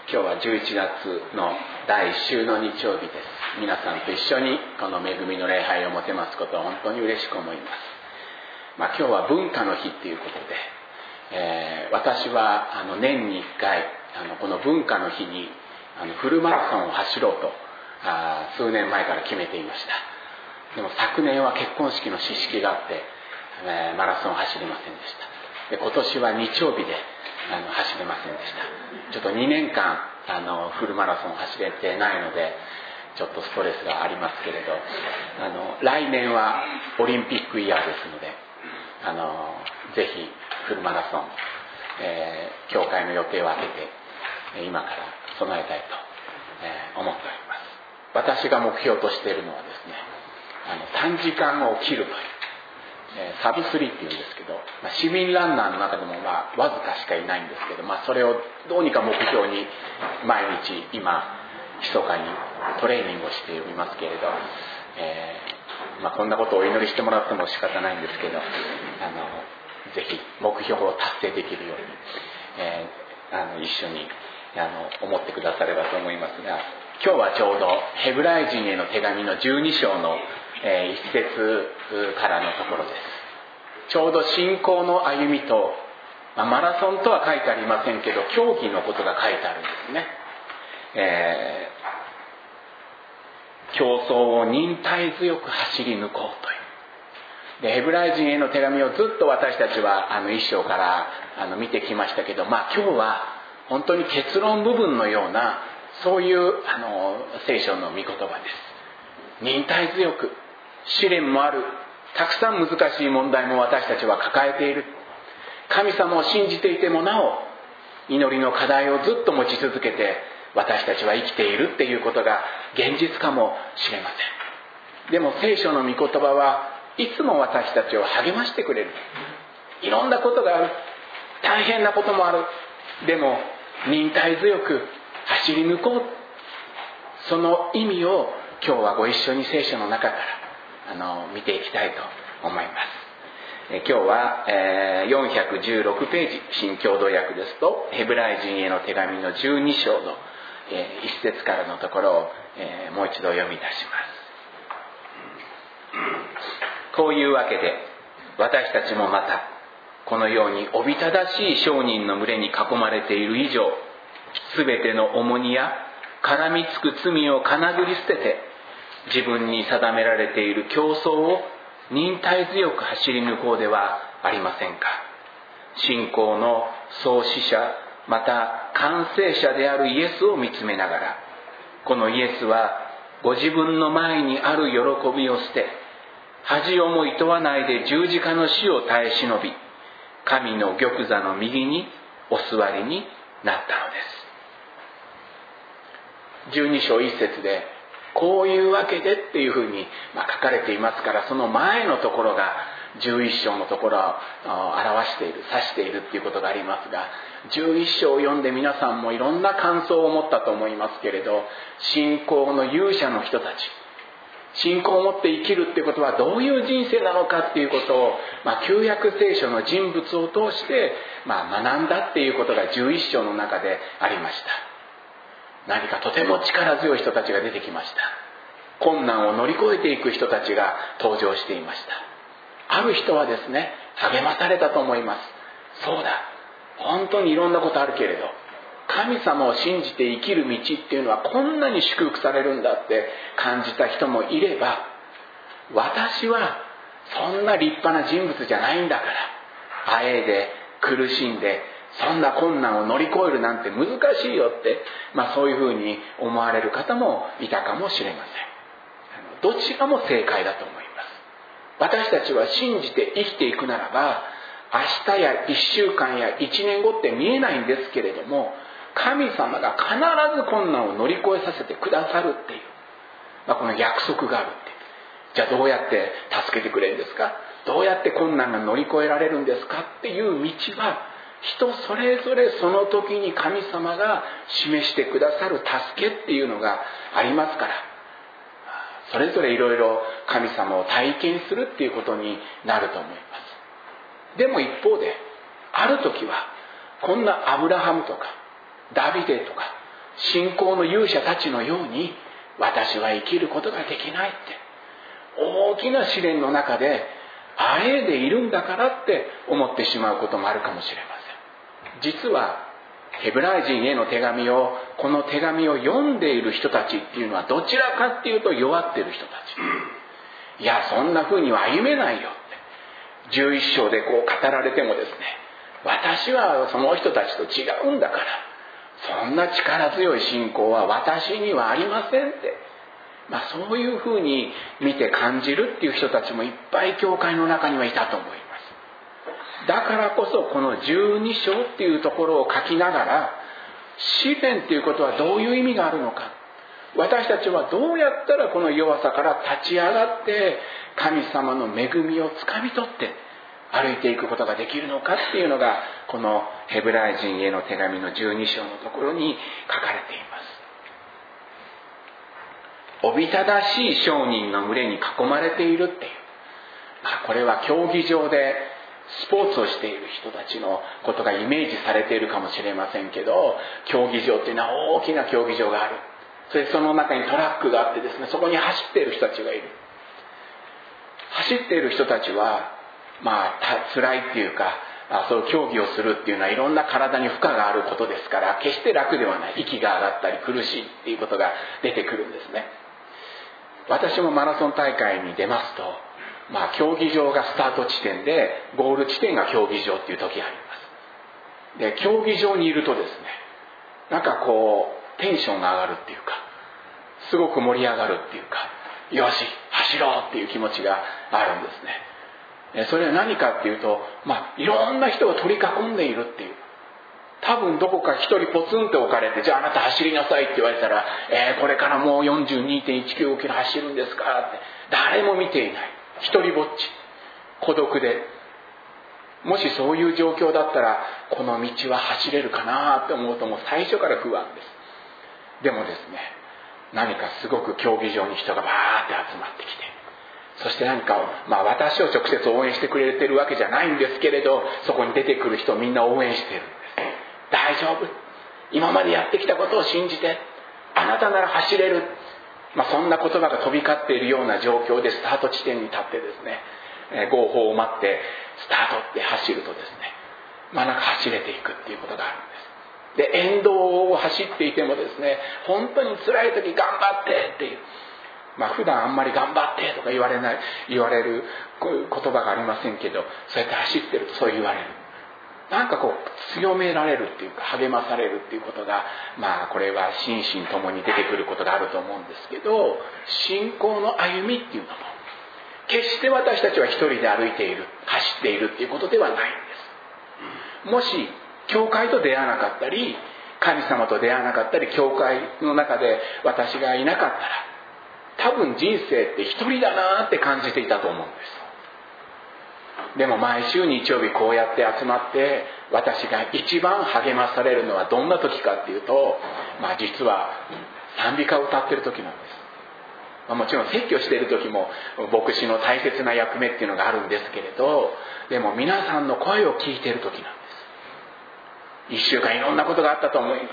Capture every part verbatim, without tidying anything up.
今日はじゅういちがつのだいいっ週の日曜日です。皆さんと一緒にこの恵みの礼拝をもてますことを本当に嬉しく思います。まあ、今日は文化の日ということで、えー、私はあの年にいっかいあのこの文化の日にあのフルマラソンを走ろうとあ数年前から決めていました。でも昨年は結婚式の知識があって、えー、マラソンを走れませんでした。で今年は日曜日であの走れませんでした。ちょっとにねんかんあのフルマラソンを走れてないのでちょっとストレスがありますけれど、あの来年はオリンピックイヤーですので、あのぜひフルマラソン、えー、教会の予定を空けて今から備えたいと、えー、思っております。私が目標としているのはですね、あの短時間を切るという、えー、サブスリーっていうんですけど、まあ、市民ランナーの中でもまあわずかしかいないんですけど、まあ、それをどうにか目標に毎日今密かにトレーニングをしておりますけれど、えーまあ、こんなことをお祈りしてもらっても仕方ないんですけど、あのぜひ目標を達成できるように、えー、あの一緒にあの思ってくださればと思いますが、今日はちょうどヘブライ人への手紙のじゅうに章の、えー、一節からのところです。ちょうど信仰の歩みと、まあ、マラソンとは書いてありませんけど競技のことが書いてあるんですね。えー、競争を忍耐強く走り抜こうという。でヘブライ人への手紙をずっと私たちはあの一章からあの見てきましたけど、まあ今日は本当に結論部分のようなそういうあの聖書の御言葉です。忍耐強く、試練もある、たくさん難しい問題も私たちは抱えている。神様を信じていてもなお祈りの課題をずっと持ち続けて私たちは生きているっていうことが現実かもしれません。でも聖書の御言葉はいつも私たちを励ましてくれる。いろんなことがある、大変なこともある。でも忍耐強く走り抜こう、その意味を今日はご一緒に聖書の中からあの見ていきたいと思います。え今日は、えー、よんひゃくじゅうろくページ新共同訳ですとヘブライ人への手紙のじゅうに章の、えー、一節からのところを、えー、もう一度読み出します。こういうわけで私たちもまたこのようにおびただしい商人の群れに囲まれている以上、すべての重荷や絡みつく罪をかなぐり捨てて自分に定められている競争を忍耐強く走り抜こうではありませんか。信仰の創始者また完成者であるイエスを見つめながら、このイエスはご自分の前にある喜びを捨て、恥をもいとわないで十字架の死を耐え忍び、神の玉座の右にお座りになったのです。じゅうに章一節でこういうわけでっていうふうに、まあ、書かれていますから、その前のところがじゅういっ章のところを表している、指しているっていうことがありますが、じゅういっ章を読んで皆さんもいろんな感想を持ったと思いますけれど、信仰の勇者の人たち、信仰を持って生きるっていうことはどういう人生なのかっていうことを、まあ、旧約聖書の人物を通して、まあ、学んだっていうことがじゅういっ章の中でありました。何かとても力強い人たちが出てきました。困難を乗り越えていく人たちが登場していました。ある人はですね、励まされたと思います。そうだ、本当にいろんなことあるけれど、神様を信じて生きる道っていうのはこんなに祝福されるんだって感じた人もいれば、私はそんな立派な人物じゃないんだから、あえいで苦しんでそんな困難を乗り越えるなんて難しいよって、まあ、そういうふうに思われる方もいたかもしれません。どちらも正解だと思います。私たちは信じて生きていくならば、明日やいっしゅうかんやいちねんごって見えないんですけれども、神様が必ず困難を乗り越えさせてくださるっていう、まあ、この約束があるって。じゃあどうやって助けてくれるんですか、どうやって困難が乗り越えられるんですかっていう道は、人それぞれその時に神様が示してくださる助けっていうのがありますから、それぞれいろいろ神様を体験するっていうことになると思います。でも一方で、ある時はこんなアブラハムとかダビデとか信仰の勇者たちのように私は生きることができないって、大きな試練の中であえいでいるんだからって思ってしまうこともあるかもしれません。実はヘブライ人への手紙をこの手紙を読んでいる人たちっていうのはどちらかっていうと弱っている人たち。いや、そんな風には歩めないよってじゅういっ章でこう語られてもですね、私はその人たちと違うんだから、そんな力強い信仰は私にはありませんって、まあ、そういうふうに見て感じるっていう人たちもいっぱい教会の中にはいたと思います。だからこそこのじゅうに章っていうところを書きながら、試練っていうことはどういう意味があるのか、私たちはどうやったらこの弱さから立ち上がって神様の恵みをつかみ取って歩いていくことができるのかっていうのが、このヘブライ人への手紙のじゅうに章のところに書かれています。おびただしい商人の群れに囲まれているっていう、まあ、これは競技場でスポーツをしている人たちのことがイメージされているかもしれませんけど、競技場っていうのは大きな競技場がある。それでその中にトラックがあってですね、そこに走っている人たちがいる。走っている人たちはまあ辛いっていうか、そういう競技をするっていうのはいろんな体に負荷があることですから、決して楽ではない。息が上がったり苦しいっていうことが出てくるんですね。私もマラソン大会に出ますと、まあ、競技場がスタート地点でゴール地点が競技場っていう時があります。で、競技場にいるとですね、なんかこうテンションが上がるっていうか、すごく盛り上がるっていうか、よし走ろうっていう気持ちがあるんですね。それは何かっていうと、まあ、いろんな人が取り囲んでいるっていう、多分どこか一人ポツンと置かれて、じゃああなた走りなさいって言われたら、えー、これからもう よんじゅうにてんいちきゅうキロ走るんですかって誰も見ていない、一人ぼっち孤独で、もしそういう状況だったらこの道は走れるかなって思うと、もう最初から不安です。でもですね、何かすごく競技場に人がバーって集まってきて、そして何か、まあ、私を直接応援してくれてるわけじゃないんですけれど、そこに出てくる人をみんな応援してるんです。大丈夫、今までやってきたことを信じて、あなたなら走れる、まあ、そんな言葉が飛び交っているような状況でスタート地点に立ってですね、えー、号砲を待ってスタートって走るとですね、まあなんか走れていくっていうことがあるんです。で、沿道を走っていてもですね、本当に辛い時頑張ってっていう、まあ普段あんまり頑張ってとか言われない言われるこういう言葉がありませんけど、そうやって走ってるとそう言われる。なんかこう強められるっていうか、励まされるっていうことが、まあこれは心身ともに出てくることがあると思うんですけど、信仰の歩みっていうのも決して私たちは一人で歩いている、走っているっていうことではないんです。もし教会と出会わなかったり、神様と出会わなかったり、教会の中で私がいなかったら、多分人生って一人だなって感じていたと思うんです。でも毎週日曜日こうやって集まって、私が一番励まされるのはどんな時かっていうと、まあ実は賛美歌を歌ってる時なんです。まあ、もちろん説教している時も牧師の大切な役目っていうのがあるんですけれど、でも皆さんの声を聞いている時なんです。一週間いろんなことがあったと思います。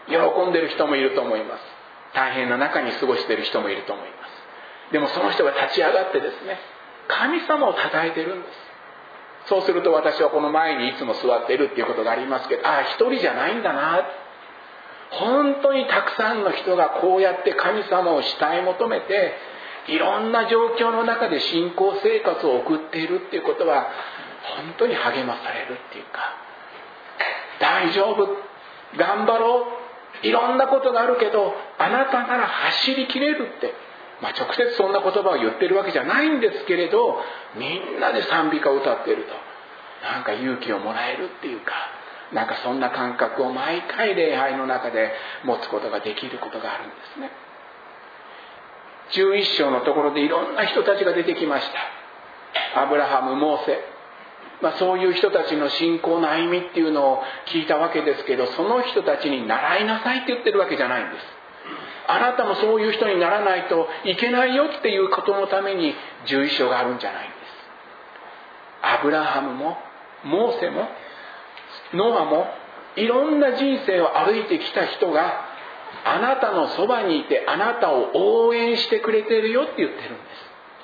喜んでる人もいると思います。大変な中に過ごしている人もいると思います。でもその人が立ち上がってですね、神様を称えてるんです。そうすると私はこの前にいつも座っているっていうことがありますけど、ああ一人じゃないんだな、本当にたくさんの人がこうやって神様を慕い求めて、いろんな状況の中で信仰生活を送っているっていうことは本当に励まされるっていうか、大丈夫、頑張ろう、いろんなことがあるけどあなたなら走りきれるって、まあ、直接そんな言葉を言ってるわけじゃないんですけれど、みんなで賛美歌を歌っているとなんか勇気をもらえるっていうか、なんかそんな感覚を毎回礼拝の中で持つことができることがあるんですね。じゅういっ章のところでいろんな人たちが出てきました。アブラハム、モーセ、まあ、そういう人たちの信仰の歩みっていうのを聞いたわけですけど、その人たちに習いなさいって言ってるわけじゃないんです。あなたもそういう人にならないといけないよっていうことのためにじゅういっ章があるんじゃないんです。アブラハムもモーセもノアもいろんな人生を歩いてきた人があなたのそばにいてあなたを応援してくれているよって言ってるんです。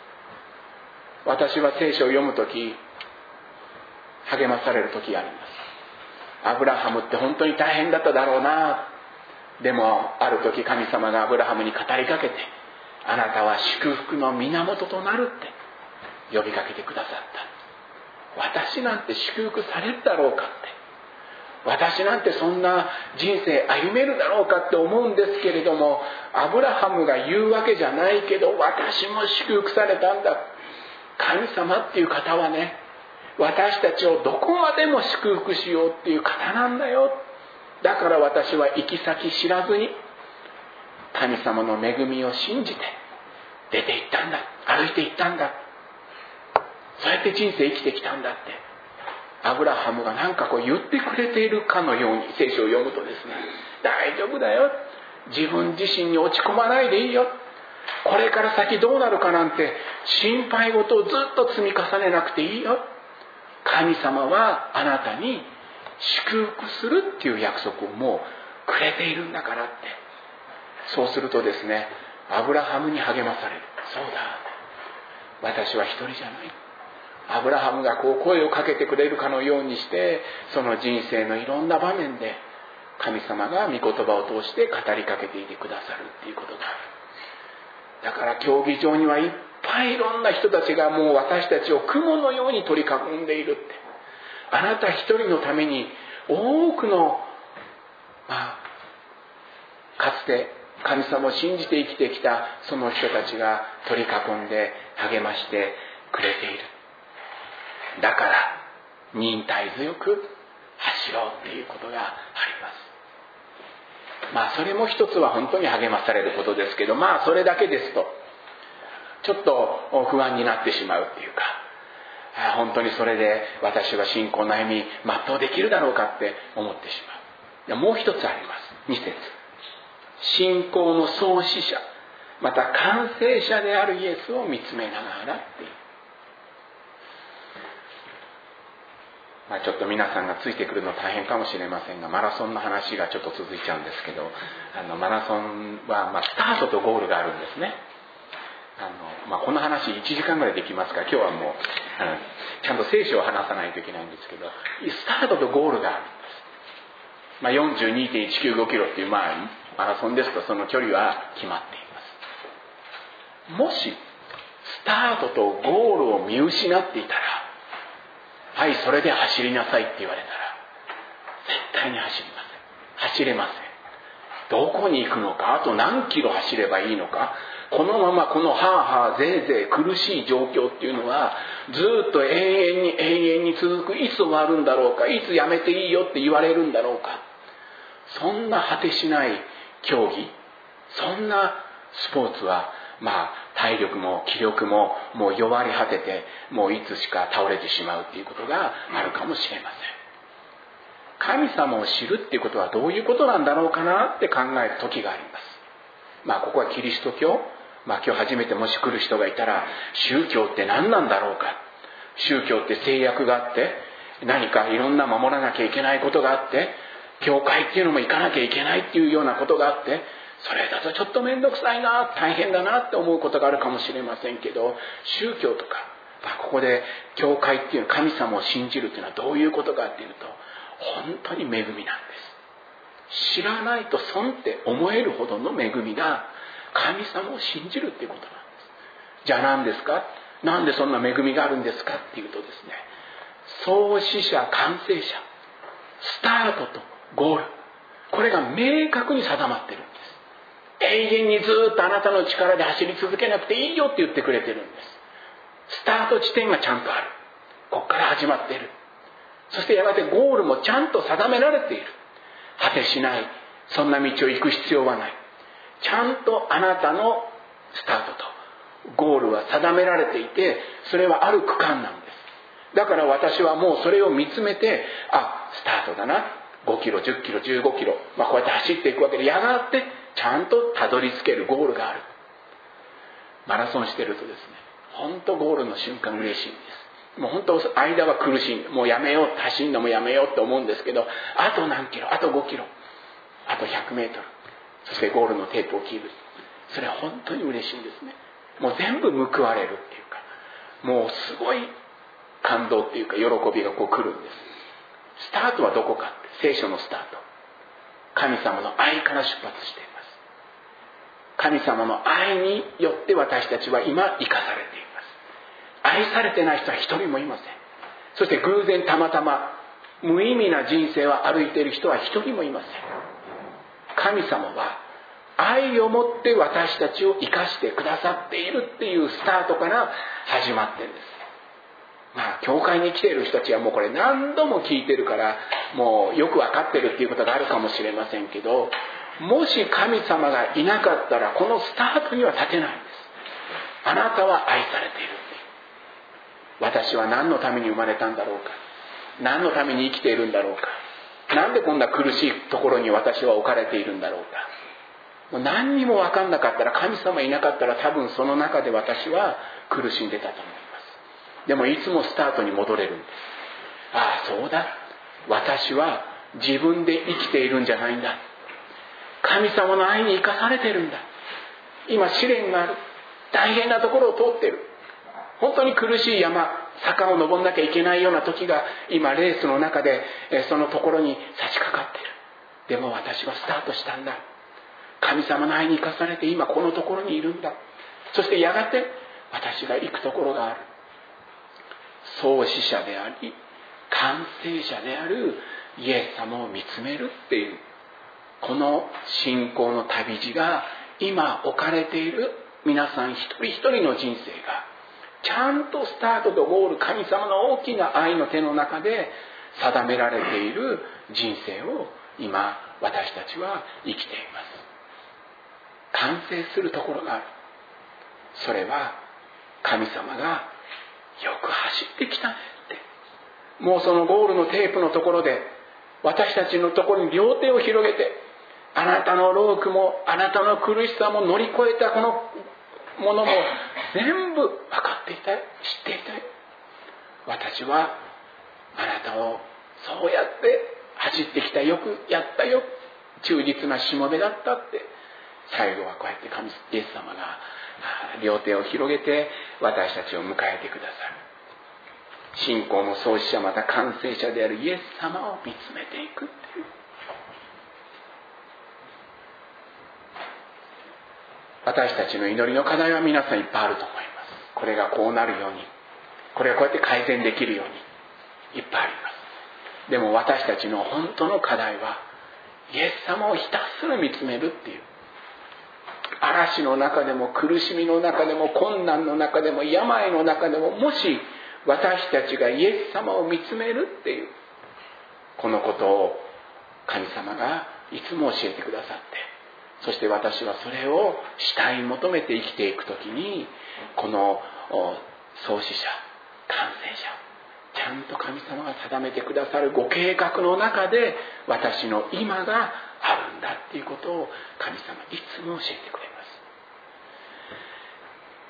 私は聖書を読むとき励まされるときがあります。アブラハムって本当に大変だっただろうな。でもある時神様がアブラハムに語りかけて、あなたは祝福の源となるって呼びかけてくださった。私なんて祝福されるだろうかって、私なんてそんな人生歩めるだろうかって思うんですけれども、アブラハムが言うわけじゃないけど、私も祝福されたんだ。神様っていう方はね、私たちをどこまでも祝福しようっていう方なんだよ。だから私は行き先知らずに神様の恵みを信じて出て行ったんだ、歩いて行ったんだ、そうやって人生生きてきたんだってアブラハムがなんかこう言ってくれているかのように聖書を読むとですね、大丈夫だよ、自分自身に落ち込まないでいいよ、これから先どうなるかなんて心配事をずっと積み重ねなくていいよ、神様はあなたに祝福するっていう約束をもうくれているんだからって。そうするとですね、アブラハムに励まされる。そうだ、私は一人じゃない。アブラハムがこう声をかけてくれるかのようにして、その人生のいろんな場面で神様が御言葉を通して語りかけていてくださるっていうことがある。だから競技場にはいっぱいいろんな人たちがもう私たちを雲のように取り囲んでいるって。あなた一人のために多くの、まあ、かつて神様を信じて生きてきたその人たちが取り囲んで励ましてくれている。だから忍耐強く走ろうっていうことがあります。まあそれも一つは本当に励まされることですけど、まあそれだけですとちょっと不安になってしまうっていうか、本当にそれで私は信仰の歩み全うできるだろうかって思ってしまう。もう一つあります。に節、信仰の創始者また完成者であるイエスを見つめながらっていう、まあ、ちょっと皆さんがついてくるの大変かもしれませんが、マラソンの話がちょっと続いちゃうんですけど、あのマラソンはまあスタートとゴールがあるんですね。あのまあ、この話いちじかんぐらいできますから、今日はもうあのちゃんと聖書を話さないといけないんですけど、スタートとゴールがあるんです。まあ、よんじゅうにてんいちきゅうごキロっていう、まあ、マラソンですとその距離は決まっています。もしスタートとゴールを見失っていたら、はいそれで走りなさいって言われたら絶対に走りません。走れません。どこに行くのか、あと何キロ走ればいいのか、このままこのハーハーぜいぜい苦しい状況っていうのはずっと永遠に永遠に続く。いつ終わるんだろうか、いつやめていいよって言われるんだろうか。そんな果てしない競技、そんなスポーツはまあ体力も気力ももう弱り果てて、もういつしか倒れてしまうっていうことがあるかもしれません。神様を知るっていうことはどういうことなんだろうかなって考える時があります。まあここはキリスト教、まあ今日初めてもし来る人がいたら、宗教って何なんだろうか、宗教って制約があって何かいろんな守らなきゃいけないことがあって、教会っていうのも行かなきゃいけないっていうようなことがあって、それだとちょっと面倒くさいな、大変だなって思うことがあるかもしれませんけど、宗教とか、まあ、ここで教会っていう神様を信じるっていうのはどういうことかっていうと、本当に恵みなんです。知らないと損って思えるほどの恵みが神様を信じるっていうことなんです。じゃあ何ですか、なんでそんな恵みがあるんですかっていうとですね、創始者完成者、スタートとゴール、これが明確に定まってるんです。永遠にずっとあなたの力で走り続けなくていいよって言ってくれてるんです。スタート地点がちゃんとある。ここから始まっている。そしてやがてゴールもちゃんと定められている。果てしない、そんな道を行く必要はない。ちゃんとあなたのスタートとゴールは定められていて、それはある区間なんです。だから私はもうそれを見つめて、あ、スタートだな、ごキロ、じゅっキロ、じゅうごキロ、まあ、こうやって走っていくわけで、やがてちゃんとたどり着けるゴールがある。マラソンしてるとですね、本当ゴールの瞬間嬉しいんです。もう本当間は苦しい、もうやめよう、走るのもやめようって思うんですけど、あと何キロ、あとごキロ、あとひゃくメートル、 そしてゴールのテープを切る。それは本当に嬉しいんですね。もう全部報われるっていうか、もうすごい感動っていうか喜びがこう来るんです。スタートはどこかって、聖書のスタート、神様の愛から出発しています。神様の愛によって私たちは今生かされています。愛されてない人は一人もいません。そして偶然たまたま無意味な人生を歩いている人は一人もいません。神様は愛をもって私たちを生かしてくださっているっていうスタートから始まってるんです。まあ教会に来ている人たちはもうこれ何度も聞いてるからもうよく分かってるっていうことがあるかもしれませんけど、もし神様がいなかったらこのスタートには立てないんです。あなたは愛されている。私は何のために生まれたんだろうか、何のために生きているんだろうか、なんでこんな苦しいところに私は置かれているんだろうか。もう何にも分かんなかったら、神様いなかったら多分その中で私は苦しんでたと思います。でもいつもスタートに戻れるんです。ああそうだ、私は自分で生きているんじゃないんだ、神様の愛に生かされているんだ。今試練がある、大変なところを通っている、本当に苦しい山坂を登んなきゃいけないような時が今レースの中でそのところに差し掛かっている。でも私はスタートしたんだ、神様の愛に生かされて今このところにいるんだ。そしてやがて私が行くところがある。創始者であり完成者であるイエス様を見つめるっていう、この信仰の旅路が今置かれている皆さん一人一人の人生がちゃんとスタートとゴール、神様の大きな愛の手の中で定められている人生を今私たちは生きています。完成するところがある。それは神様がよく走ってきたねって、もうそのゴールのテープのところで私たちのところに両手を広げて、あなたの労苦もあなたの苦しさも乗り越えたこのものも全部分かっていたい、知っていたい。私はあなたをそうやって走ってきた、よくやったよ、忠実なしもべだったって、最後はこうやって神イエス様が両手を広げて私たちを迎えてくださる。信仰の創始者また完成者であるイエス様を見つめていくっていう、私たちの祈りの課題は皆さんいっぱいあると思います。これがこうなるように、これがこうやって改善できるようにいっぱいあります。でも私たちの本当の課題はイエス様をひたすら見つめるっていう、嵐の中でも苦しみの中でも困難の中でも病の中でも、もし私たちがイエス様を見つめるっていうこのことを神様がいつも教えてくださって、そして私はそれを慕い求めて生きていくときに、この創始者完成者、ちゃんと神様が定めてくださるご計画の中で私の今があるんだっていうことを神様いつも教えてくれます。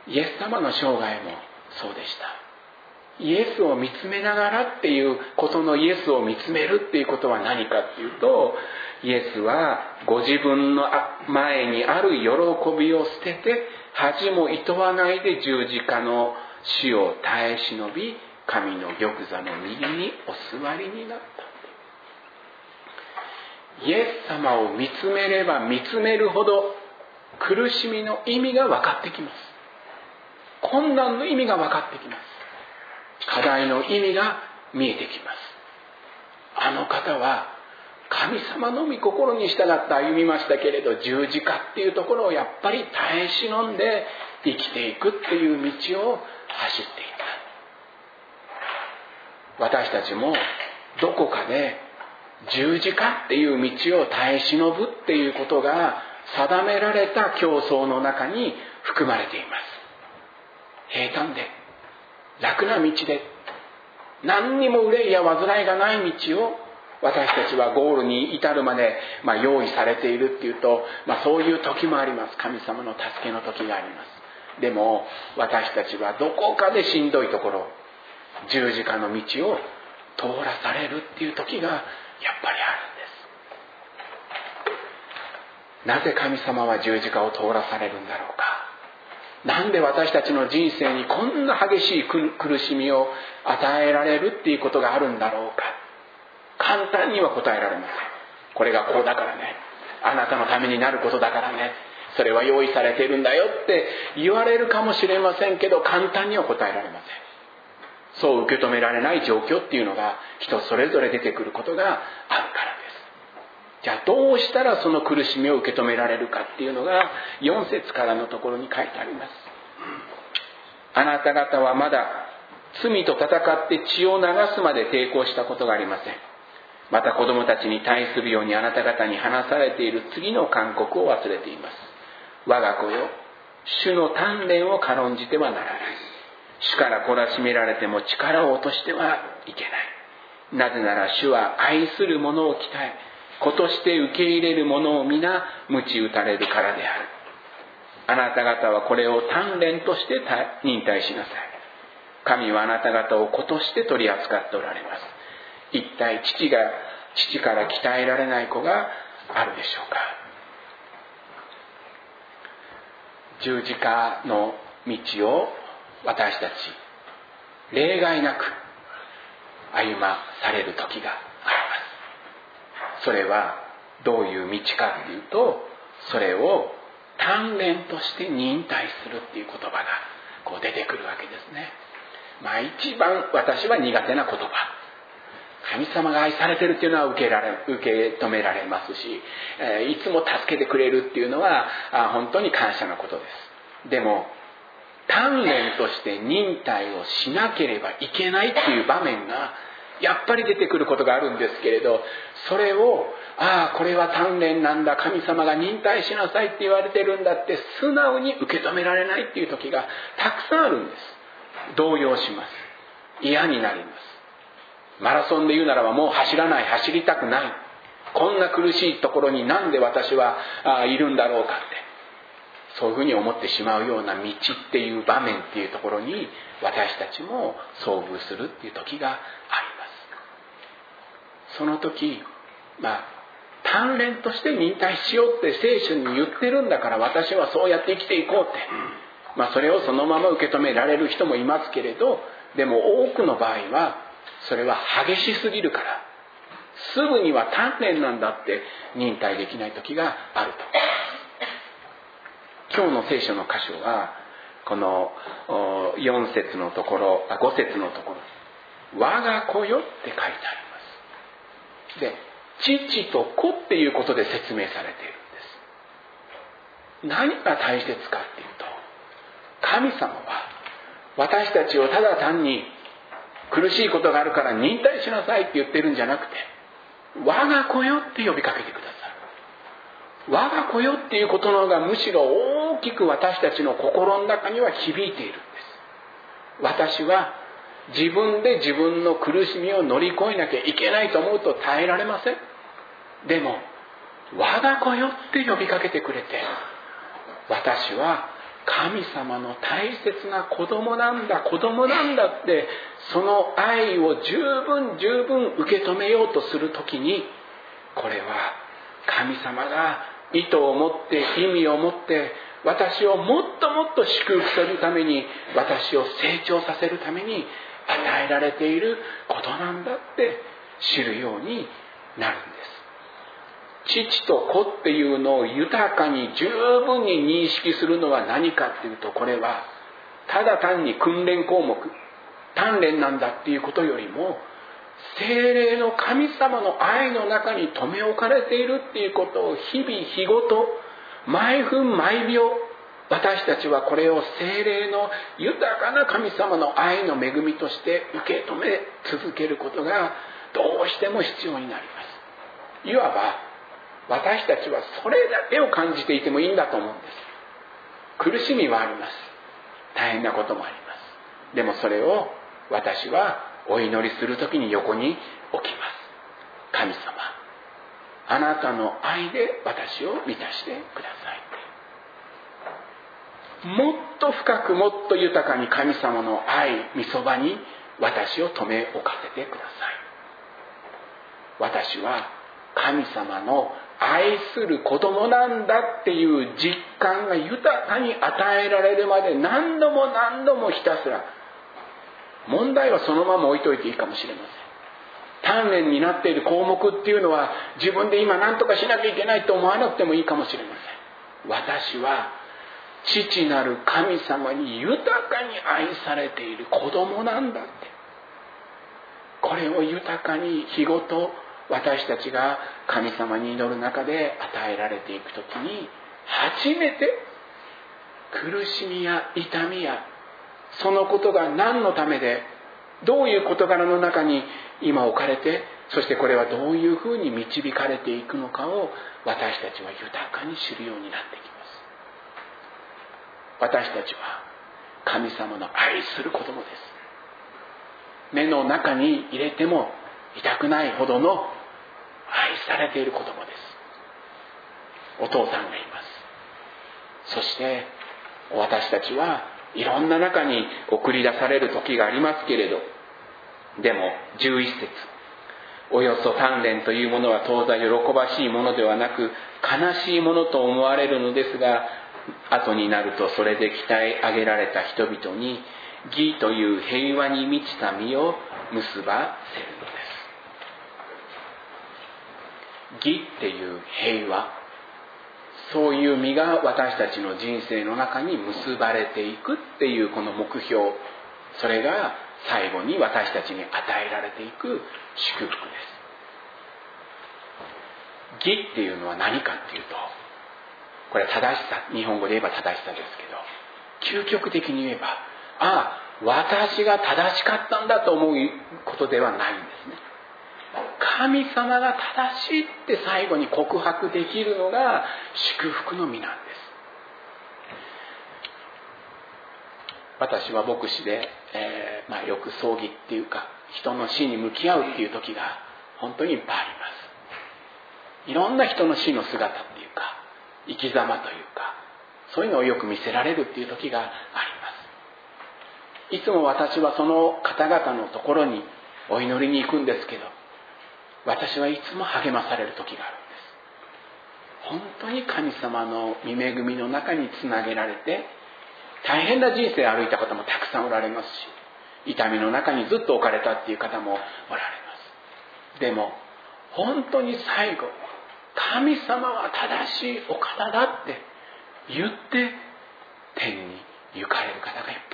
イエス様の生涯もそうでした。イエスを見つめながらっていうことの、イエスを見つめるっていうことは何かっていうと、イエスはご自分の前にある喜びを捨てて恥もいとわないで十字架の死を耐え忍び、神の玉座の右にお座りになった。イエス様を見つめれば見つめるほど苦しみの意味が分かってきます。困難の意味が分かってきます。課題の意味が見えてきます。あの方は神様の御心に従って歩みましたけれど、十字架っていうところをやっぱり耐え忍んで生きていくっていう道を走っていた。私たちもどこかで十字架っていう道を耐え忍ぶっていうことが定められた競争の中に含まれています。平坦で楽な道で何にも憂いや煩いがない道を私たちはゴールに至るまで、まあ、用意されているっていうと、まあ、そういう時もあります。神様の助けの時があります。でも私たちはどこかでしんどいところ、十字架の道を通らされるっていう時がやっぱりあるんです。 なぜ神様は十字架を通らされるんだろうか。なんで私たちの人生にこんな激しい苦しみを与えられるっていうことがあるんだろうか。簡単には答えられません。これがこうだからね、あなたのためになることだからね、それは用意されているんだよって言われるかもしれませんけど、簡単には答えられません。そう受け止められない状況っていうのが人それぞれ出てくることがあるからです。じゃあどうしたらその苦しみを受け止められるかっていうのがよん節からのところに書いてあります。あなた方はまだ罪と戦って血を流すまで抵抗したことがありません。また子供たちに対するようにあなた方に話されている次の勧告を忘れています。我が子よ、主の鍛錬を軽んじてはならない。主から懲らしめられても力を落としてはいけない。なぜなら主は愛する者を鍛え、子として受け入れる者を皆鞭打たれるからである。あなた方はこれを鍛錬として忍耐しなさい。神はあなた方を子として取り扱っておられます。一体父が父から鍛えられない子があるでしょうか。十字架の道を私たち例外なく歩まされる時があります。それはどういう道かというと、それを鍛錬として忍耐するっていう言葉がこう出てくるわけですね。まあ一番私は苦手な言葉。神様が愛されてるっていうのは受けられ、受け止められますし、えー、いつも助けてくれるっていうのはあ本当に感謝なことです。でも鍛錬として忍耐をしなければいけないっていう場面がやっぱり出てくることがあるんですけれど、それをああこれは鍛錬なんだ、神様が忍耐しなさいって言われてるんだって素直に受け止められないっていう時がたくさんあるんです。動揺します。嫌になります。マラソンで言うならばもう走らない、走りたくない、こんな苦しいところになんで私はいるんだろうかって、そういうふうに思ってしまうような道っていう場面っていうところに私たちも遭遇するっていう時があります。その時、まあ鍛錬として忍耐しようって聖書に言ってるんだから私はそうやって生きていこうって、まあそれをそのまま受け止められる人もいますけれど、でも多くの場合はそれは激しすぎるからすぐには鍛錬なんだって忍耐できない時があると。今日の聖書の箇所はこのよん節のところ、あご節のところ、我が子よって書いてあります。で、父と子っていうことで説明されているんです。何が大切かっていうと、神様は私たちをただ単に苦しいことがあるから忍耐しなさいって言ってるんじゃなくて、我が子よって呼びかけてくださる。我が子よっていうことの方がむしろ大きく私たちの心の中には響いているんです。私は自分で自分の苦しみを乗り越えなきゃいけないと思うと耐えられません。でも我が子よって呼びかけてくれて、私は神様の大切な子供なんだ、子供なんだって、その愛を十分十分受け止めようとするときに、これは神様が意図を持って意味を持って私をもっともっと祝福するために、私を成長させるために与えられていることなんだって知るようになるんです。父と子っていうのを豊かに十分に認識するのは何かっていうと、これはただ単に訓練項目、鍛錬なんだっていうことよりも、聖霊の神様の愛の中に留め置かれているっていうことを日々日ごと毎分毎秒、私たちはこれを聖霊の豊かな神様の愛の恵みとして受け止め続けることがどうしても必要になります。いわば私たちはそれだけを感じていてもいいんだと思うんです。苦しみはあります。大変なこともあります。でもそれを私はお祈りするときに横に置きます。神様、あなたの愛で私を満たしてください。もっと深くもっと豊かに神様の愛、御そばに私を留め置かせてください。私は神様の愛する子供なんだっていう実感が豊かに与えられるまで何度も何度もひたすら、問題はそのまま置いといていいかもしれません。鍛錬になっている項目っていうのは自分で今何とかしなきゃいけないと思わなくてもいいかもしれません。私は父なる神様に豊かに愛されている子供なんだって、これを豊かに日ごと私たちが神様に祈る中で与えられていくときに、初めて苦しみや痛みやそのことが何のためでどういう事柄の中に今置かれて、そしてこれはどういうふうに導かれていくのかを私たちは豊かに知るようになってきます。私たちは神様の愛する子供です。目の中に入れても痛くないほどの愛されている子供です。お父さんがいます。そして私たちはいろんな中に送り出される時がありますけれど、でもじゅういち節、およそ鍛錬というものは当然喜ばしいものではなく悲しいものと思われるのですが、後になるとそれで鍛え上げられた人々に義という平和に満ちた実を結ばせるのです。義っていう平和、そういう実が私たちの人生の中に結ばれていくっていうこの目標、それが最後に私たちに与えられていく祝福です。義っていうのは何かっていうと、これは正しさ、日本語で言えば正しさですけど、究極的に言えば、ああ私が正しかったんだと思うことではないんですね。神様が正しいって最後に告白できるのが祝福の実なんです。私は牧師で、えーまあ、よく葬儀っていうか人の死に向き合うっていう時が本当にいっぱいあります。いろんな人の死の姿っていうか生き様というか、そういうのをよく見せられるっていう時があります。いつも私はその方々のところにお祈りに行くんですけど、私はいつも励まされる時があるんです。本当に神様の御恵みの中につなげられて大変な人生を歩いた方もたくさんおられますし、痛みの中にずっと置かれたっていう方もおられます。でも本当に最後、神様は正しいお方だって言って天に行かれる方がいっぱいいるんです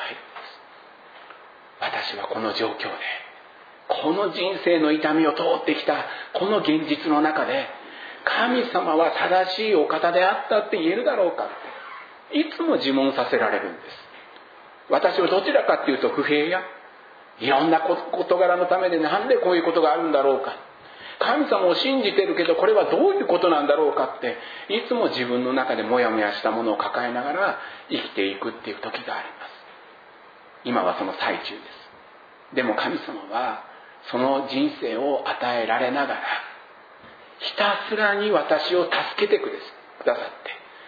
。私はこの状況で、この人生の痛みを通ってきたこの現実の中で、神様は正しいお方であったって言えるだろうかっていつも自問させられるんです。私はどちらかっていうと不平やいろんな事柄のためで、なんでこういうことがあるんだろうか、神様を信じてるけどこれはどういうことなんだろうかって、いつも自分の中でモヤモヤしたものを抱えながら生きていくっていう時があります。今はその最中です。でも神様はその人生を与えられながらひたすらに私を助けてくださって、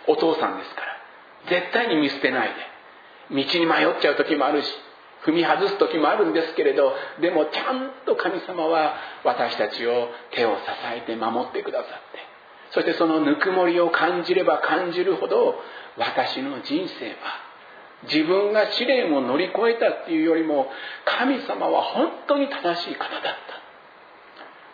お父さんですから絶対に見捨てないで、道に迷っちゃう時もあるし踏み外す時もあるんですけれど、でもちゃんと神様は私たちを手を支えて守ってくださって、そしてそのぬくもりを感じれば感じるほど、私の人生は自分が試練を乗り越えたっていうよりも、神様は本当に正しい方だった、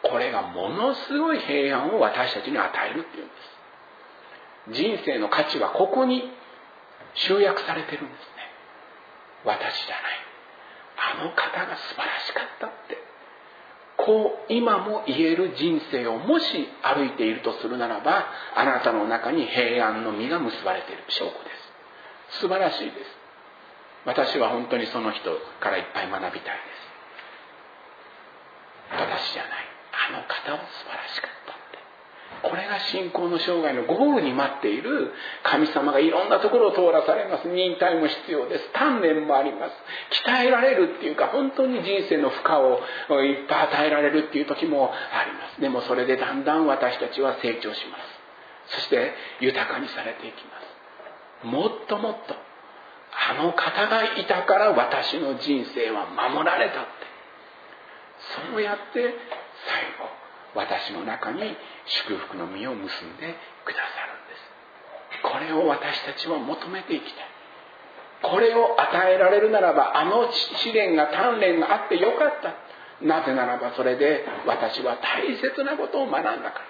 これがものすごい平安を私たちに与えるっていうんです。人生の価値はここに集約されてるんですね。私じゃない、あの方が素晴らしかったって、こう今も言える人生をもし歩いているとするならば、あなたの中に平安の実が結ばれている証拠です。素晴らしいです。私は本当にその人からいっぱい学びたいです。私じゃない、あの方は素晴らしかったって、これが信仰の生涯のゴールに待っている。神様がいろんなところを通らされます。忍耐も必要です。鍛錬もあります。鍛えられるっていうか、本当に人生の負荷をいっぱい与えられるっていう時もあります。でもそれでだんだん私たちは成長します。そして豊かにされていきます。もっともっとあの方がいたから私の人生は守られたって、そうやって最後私の中に祝福の実を結んでくださるんです。これを私たちは求めていきたい。これを与えられるならば、あの試練が鍛錬があってよかった。なぜならばそれで私は大切なことを学んだからです。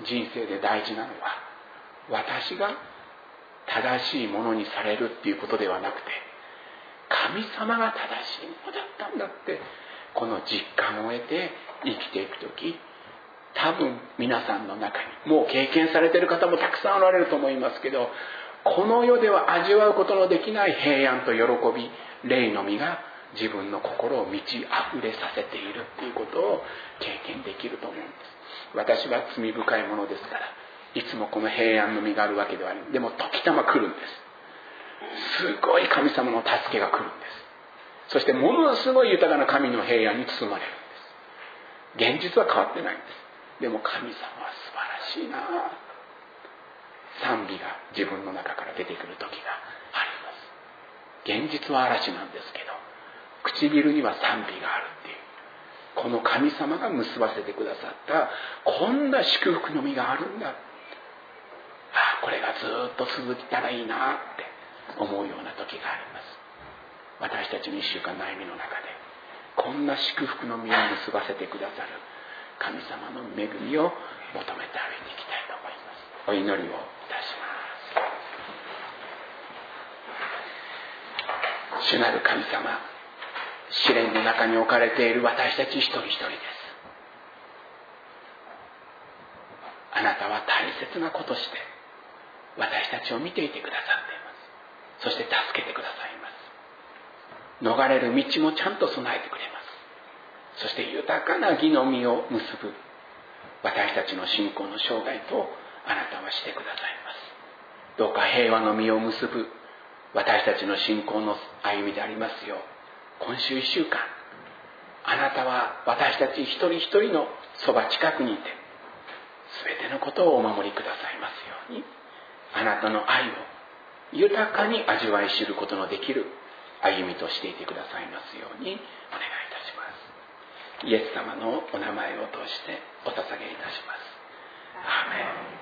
人生で大事なのは、私が正しいものにされるっていうことではなくて、神様が正しいものだったんだって、この実感を得て生きていくとき、多分皆さんの中にもう経験されている方もたくさんおられると思いますけど、この世では味わうことのできない平安と喜び、霊の実が自分の心を満ち溢れさせているっていうことを経験できると思うんです。私は罪深いものですから、いつもこの平安の実があるわけではありません。でも時たま来るんです。すごい神様の助けが来るんです。そしてものすごい豊かな神の平安に包まれるんです。現実は変わってないんです。でも神様は素晴らしいな。賛美が自分の中から出てくる時があります。現実は嵐なんですけど、唇には賛美があるっていう、この神様が結ばせてくださったこんな祝福の実があるんだ。ああ、これがずっと続いたらいいなって思うような時があります。私たちの一週間の歩みの中でこんな祝福の実を結ばせてくださる神様の恵みを求めて歩いていきたいと思います。お祈りをいたします。主なる神様、試練の中に置かれている私たち一人一人です。あなたは大切なことして私たちを見ていてくださっています。そして助けてくださいます。逃れる道もちゃんと備えてくれます。そして豊かな義の実を結ぶ私たちの信仰の生涯とあなたはしてくださいます。どうか平和の実を結ぶ私たちの信仰の歩みでありますよう、今週一週間あなたは私たち一人一人のそば近くにいて全てのことをお守りくださいますように、あなたの愛を豊かに味わい知ることのできる歩みとしていてくださいますようにお願いいたします。イエス様のお名前を通してお捧げいたします。アーメン。